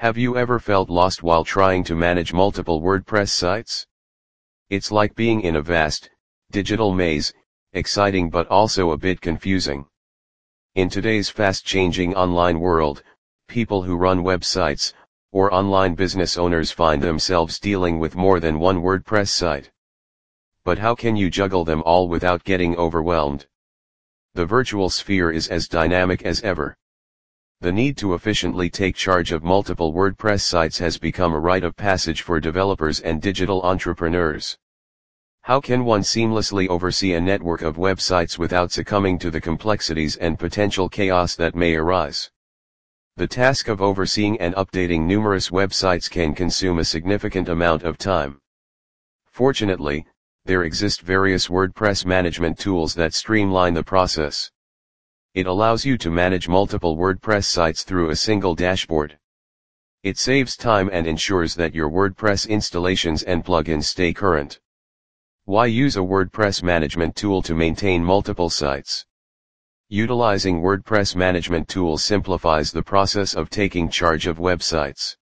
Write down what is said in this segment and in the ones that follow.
Have you ever felt lost while trying to manage multiple WordPress sites? It's like being in a vast, digital maze, exciting but also a bit confusing. In today's fast-changing online world, people who run websites, or online business owners find themselves dealing with more than one WordPress site. But how can you juggle them all without getting overwhelmed? The virtual sphere is as dynamic as ever. The need to efficiently take charge of multiple WordPress sites has become a rite of passage for developers and digital entrepreneurs. How can one seamlessly oversee a network of websites without succumbing to the complexities and potential chaos that may arise? The task of overseeing and updating numerous websites can consume a significant amount of time. Fortunately, there exist various WordPress management tools that streamline the process. It allows you to manage multiple WordPress sites through a single dashboard. It saves time and ensures that your WordPress installations and plugins stay current. Why use a WordPress management tool to maintain multiple sites? Utilizing WordPress management tools simplifies the process of taking charge of websites.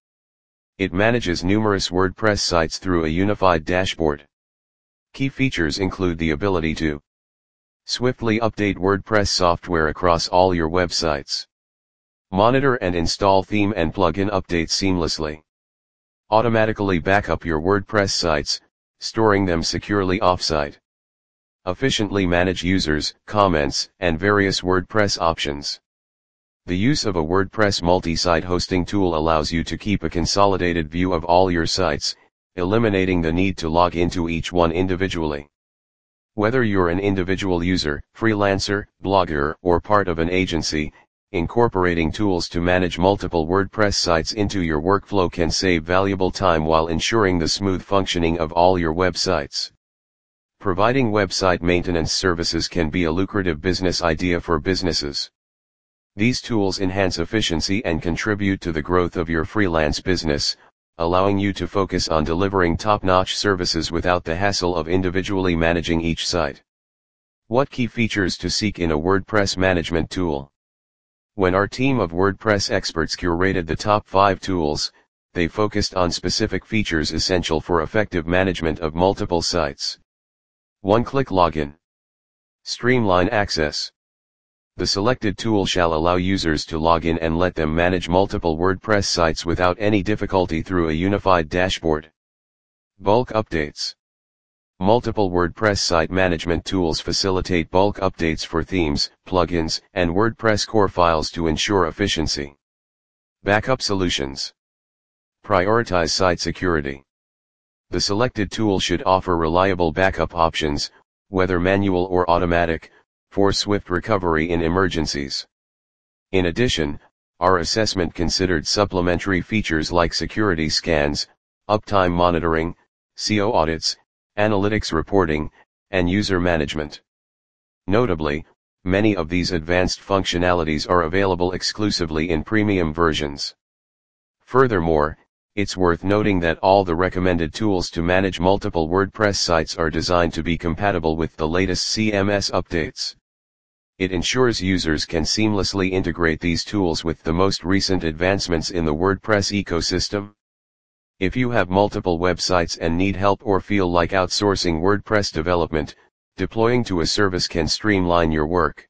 It manages numerous WordPress sites through a unified dashboard. Key features include the ability to swiftly update WordPress software across all your websites. Monitor and install theme and plugin updates seamlessly. Automatically backup your WordPress sites, storing them securely offsite. Efficiently manage users, comments, and various WordPress options. The use of a WordPress multi-site hosting tool allows you to keep a consolidated view of all your sites, eliminating the need to log into each one individually. Whether you're an individual user, freelancer, blogger, or part of an agency, incorporating tools to manage multiple WordPress sites into your workflow can save valuable time while ensuring the smooth functioning of all your websites. Providing website maintenance services can be a lucrative business idea for businesses. These tools enhance efficiency and contribute to the growth of your freelance business, allowing you to focus on delivering top-notch services without the hassle of individually managing each site. What key features to seek in a WordPress management tool? When our team of WordPress experts curated the top 5 tools, they focused on specific features essential for effective management of multiple sites. One-click login. Streamline access. The selected tool shall allow users to log in and let them manage multiple WordPress sites without any difficulty through a unified dashboard. Bulk updates. Multiple WordPress site management tools facilitate bulk updates for themes, plugins, and WordPress core files to ensure efficiency. Backup solutions. Prioritize site security. The selected tool should offer reliable backup options, whether manual or automatic, for swift recovery in emergencies. In addition, our assessment considered supplementary features like security scans, uptime monitoring, SEO audits, analytics reporting, and user management. Notably, many of these advanced functionalities are available exclusively in premium versions. Furthermore, it's worth noting that all the recommended tools to manage multiple WordPress sites are designed to be compatible with the latest CMS updates. It ensures users can seamlessly integrate these tools with the most recent advancements in the WordPress ecosystem. If you have multiple websites and need help or feel like outsourcing WordPress development, deploying to a service can streamline your work.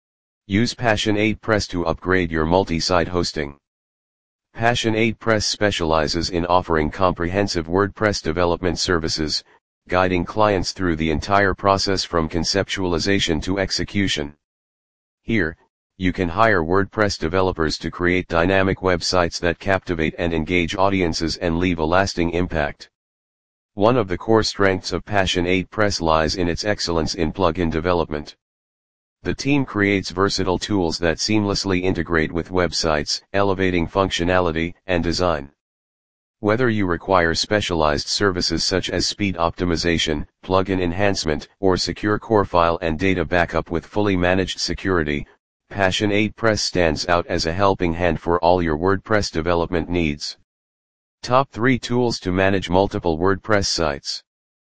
Use Passion 8 Press to upgrade your multi-site hosting. Passion 8 Press specializes in offering comprehensive WordPress development services, guiding clients through the entire process from conceptualization to execution. Here, you can hire WordPress developers to create dynamic websites that captivate and engage audiences and leave a lasting impact. One of the core strengths of Passion 8 Press lies in its excellence in plugin development. The team creates versatile tools that seamlessly integrate with websites, elevating functionality and design. Whether you require specialized services such as speed optimization, plugin enhancement, or secure core file and data backup with fully managed security, Passion 8 Press stands out as a helping hand for all your WordPress development needs. Top 3 tools to manage multiple WordPress sites.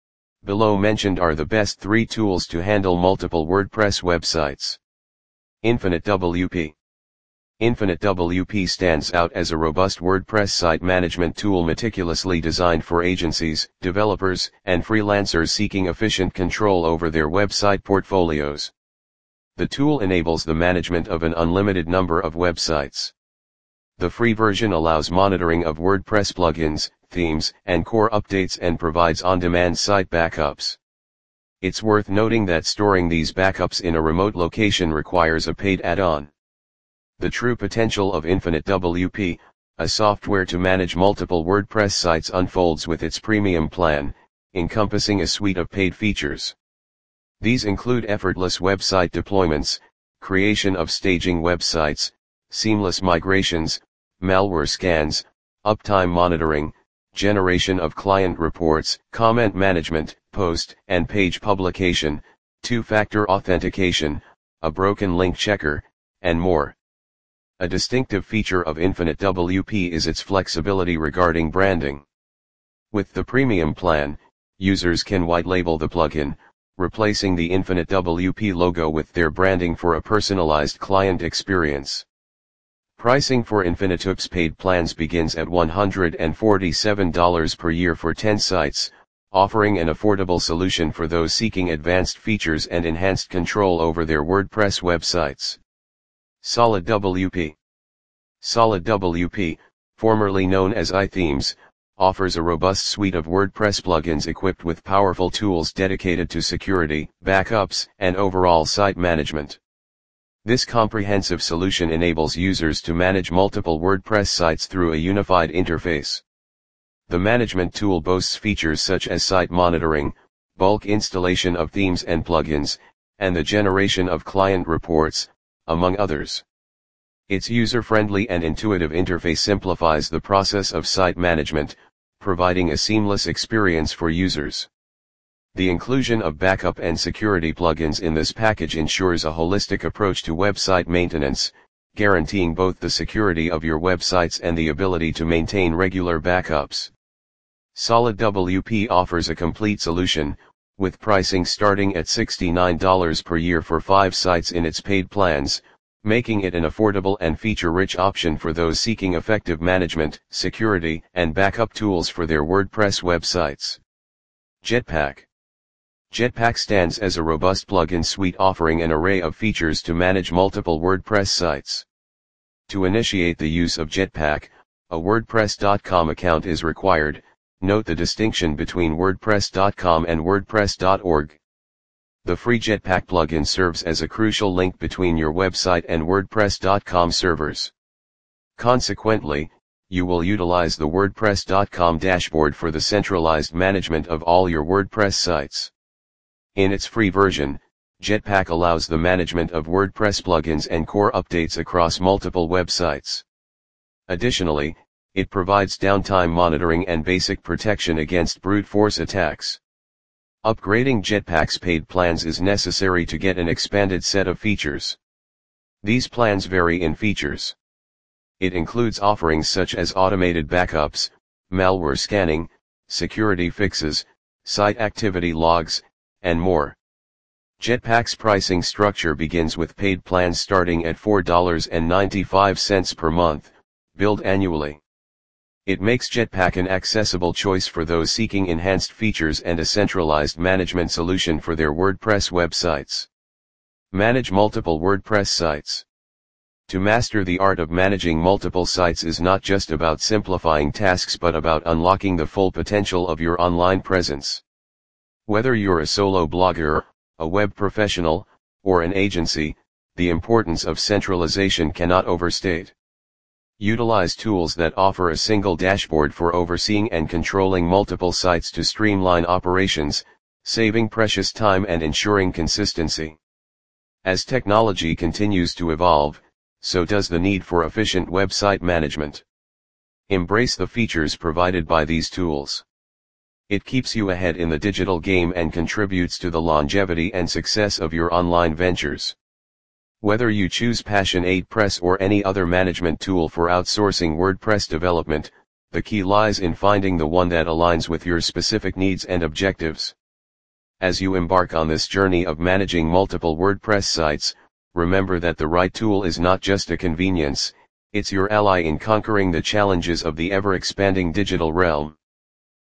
Below mentioned are the best 3 tools to handle multiple WordPress websites. Infinite WP. Infinite WP stands out as a robust WordPress site management tool meticulously designed for agencies, developers, and freelancers seeking efficient control over their website portfolios. The tool enables the management of an unlimited number of websites. The free version allows monitoring of WordPress plugins, themes, and core updates and provides on-demand site backups. It's worth noting that storing these backups in a remote location requires a paid add-on. The true potential of Infinite WP, a software to manage multiple WordPress sites, unfolds with its premium plan, encompassing a suite of paid features. These include effortless website deployments, creation of staging websites, seamless migrations, malware scans, uptime monitoring, generation of client reports, comment management, post and page publication, two-factor authentication, a broken link checker, and more. A distinctive feature of Infinite WP is its flexibility regarding branding. With the premium plan, users can white label the plugin, replacing the Infinite WP logo with their branding for a personalized client experience. Pricing for Infinitups paid plans begins at $147 per year for 10 sites, offering an affordable solution for those seeking advanced features and enhanced control over their WordPress websites. Solid WP. Solid WP, formerly known as iThemes, offers a robust suite of WordPress plugins equipped with powerful tools dedicated to security, backups, and overall site management. This comprehensive solution enables users to manage multiple WordPress sites through a unified interface. The management tool boasts features such as site monitoring, bulk installation of themes and plugins, and the generation of client reports, among others. Its user-friendly and intuitive interface simplifies the process of site management, providing a seamless experience for users. The inclusion of backup and security plugins in this package ensures a holistic approach to website maintenance, guaranteeing both the security of your websites and the ability to maintain regular backups. Solid WP offers a complete solution, with pricing starting at $69 per year for 5 sites in its paid plans, making it an affordable and feature-rich option for those seeking effective management, security, and backup tools for their WordPress websites. Jetpack. Jetpack stands as a robust plugin suite offering an array of features to manage multiple WordPress sites. To initiate the use of Jetpack, a WordPress.com account is required. Note the distinction between WordPress.com and WordPress.org. The free Jetpack plugin serves as a crucial link between your website and WordPress.com servers. Consequently, you will utilize the WordPress.com dashboard for the centralized management of all your WordPress sites. In its free version, Jetpack allows the management of WordPress plugins and core updates across multiple websites. Additionally, it provides downtime monitoring and basic protection against brute force attacks. Upgrading Jetpack's paid plans is necessary to get an expanded set of features. These plans vary in features. It includes offerings such as automated backups, malware scanning, security fixes, site activity logs, and more. Jetpack's pricing structure begins with paid plans starting at $4.95 per month, billed annually. It makes Jetpack an accessible choice for those seeking enhanced features and a centralized management solution for their WordPress websites. Manage multiple WordPress sites. To master the art of managing multiple sites is not just about simplifying tasks but about unlocking the full potential of your online presence. Whether you're a solo blogger, a web professional, or an agency, the importance of centralization cannot overstate. Utilize tools that offer a single dashboard for overseeing and controlling multiple sites to streamline operations, saving precious time and ensuring consistency. As technology continues to evolve, so does the need for efficient website management. Embrace the features provided by these tools. It keeps you ahead in the digital game and contributes to the longevity and success of your online ventures. Whether you choose Passion 8 Press or any other management tool for outsourcing WordPress development, the key lies in finding the one that aligns with your specific needs and objectives. As you embark on this journey of managing multiple WordPress sites, remember that the right tool is not just a convenience, it's your ally in conquering the challenges of the ever-expanding digital realm.